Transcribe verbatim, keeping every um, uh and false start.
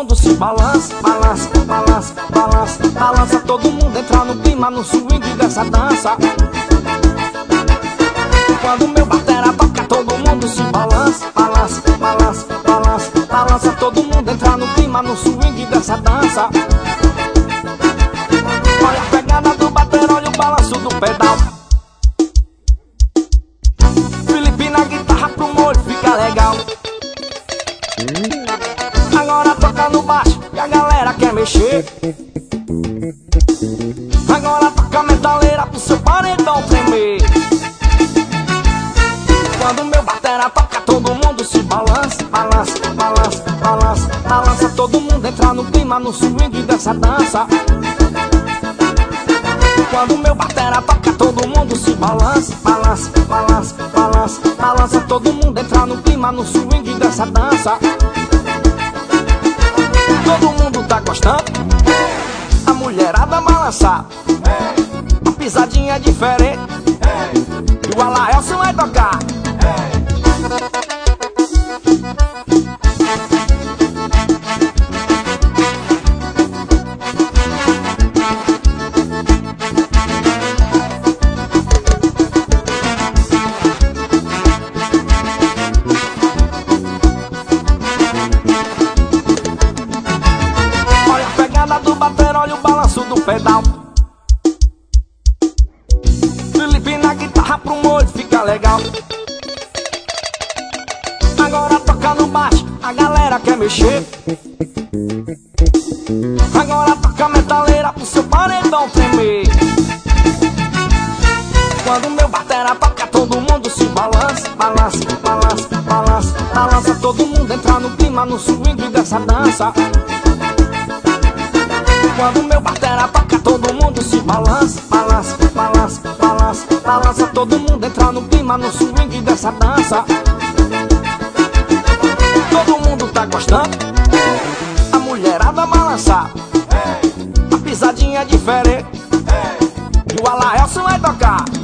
mundo se balança, balança, balança, balança, balança. Todo mundo entra no clima, no swing dessa dança. Quando meu batera toca, todo mundo se balança, balança, balança, balança, balança. Todo mundo entra no clima, no swing dessa dança. Olha a pegada do batera, olha o balanço do pedal. Felipe na guitarra pro molho fica legal. Agora toca no baixo e a galera quer mexer. Agora toca a metaleira pro seu paredão tremer. Quando meu batera toca, todo mundo se balança, balança, balança, balança, balança. Todo mundo entra no clima, no swing dessa dança. Quando meu batera toca, todo mundo se balança, balança, balança, balança, balança. Todo mundo entra no clima, no swing dessa dança. Todo mundo tá gostando, a mulherada balançar. A pisadinha é diferente e o Alaelson vai tocar. Olha a pegada do bater, olha o balanço do pedal. Felipe na guitarra pro molho fica legal. Agora toca no baixo, a galera quer mexer. Agora toca a metaleira pro seu paredão tremer. Quando meu batera toca, todo mundo se balança, balança, balança, balança, balança. Todo mundo entra no clima, no swing dessa dança. Quando meu batera toca, todo mundo se balança, balança, balança, balança, balança. Todo mundo entra no clima, no swing dessa dança. Todo mundo tá gostando, a mulherada balançar. A pisadinha é diferente e o Alaelson vai tocar.